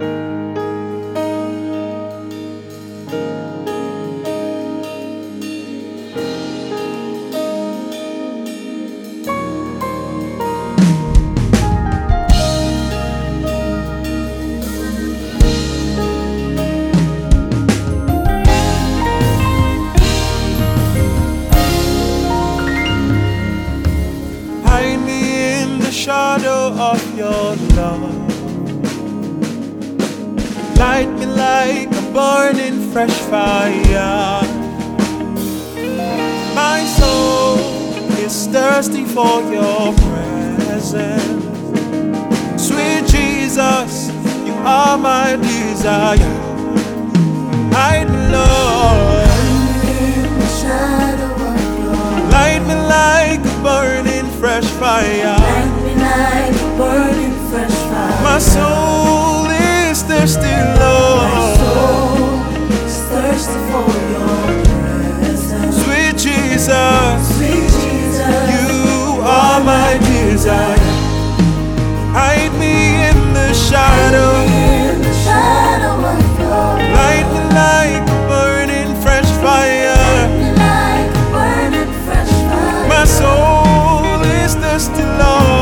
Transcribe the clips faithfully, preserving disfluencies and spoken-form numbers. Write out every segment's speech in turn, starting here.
Shadow of your love, light me like a burning fresh fire. My soul is thirsty for your presence. Sweet Jesus, you are my desire. Hide me, Lord, in the shadow of your light me like a burning fresh fire. like a burning fresh fire. My soul is thirsty, Lord. My soul is thirsty for your presence. Sweet Jesus, Sweet Jesus, you are my desire. Hide me in the shadow, in the shadow of your light me like a burning fresh fire. like a burning fresh fire. My soul is thirsty, Lord.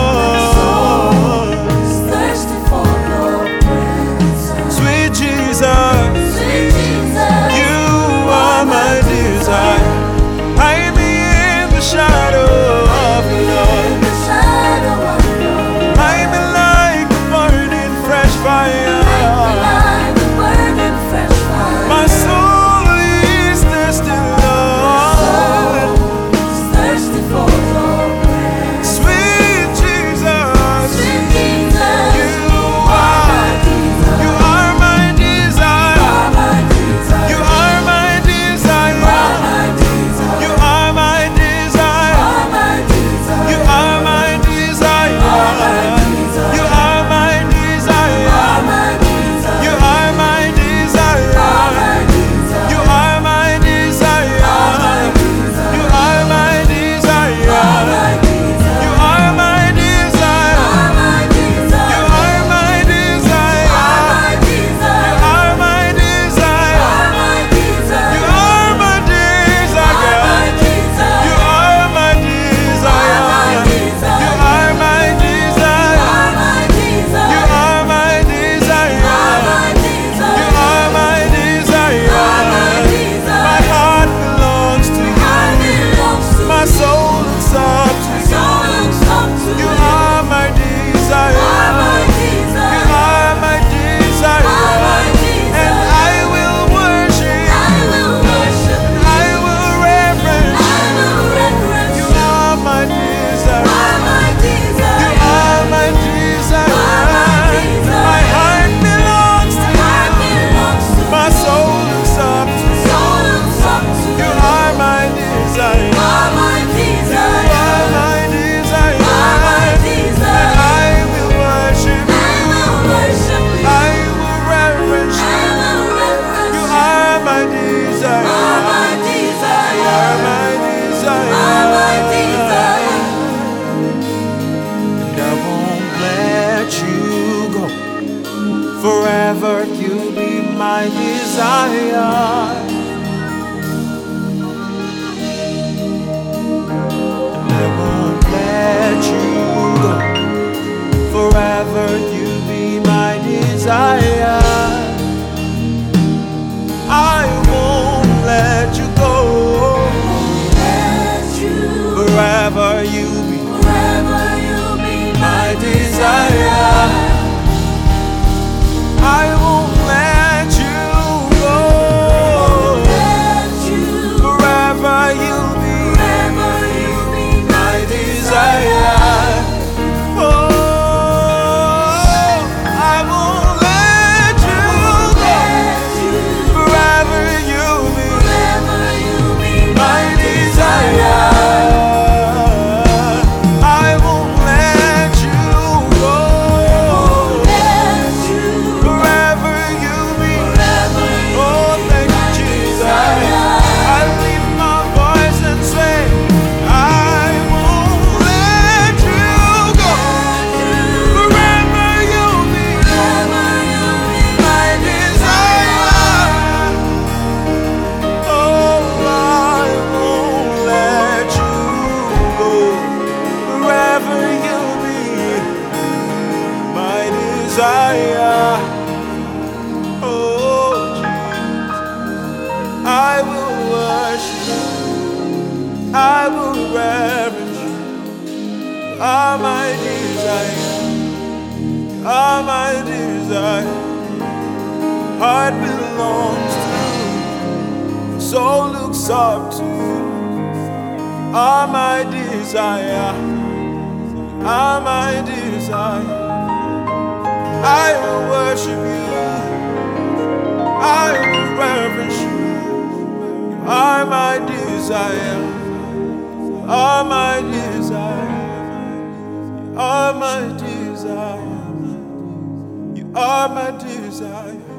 Forever you'll be my desire. I won't let you go. Forever you'll be my desire. I won't let you go. Forever you'll be, forever you'll be my desire. I won't let you go. desire. Oh, Jesus, I will worship you. I will reverence you. You are my desire. You are my desire. Heart belongs to you. Soul looks up to you. You are my desire. You are my desire. I will worship you. I will reverence you. You are my desire. You are my desire. You are my desire. You are my desire.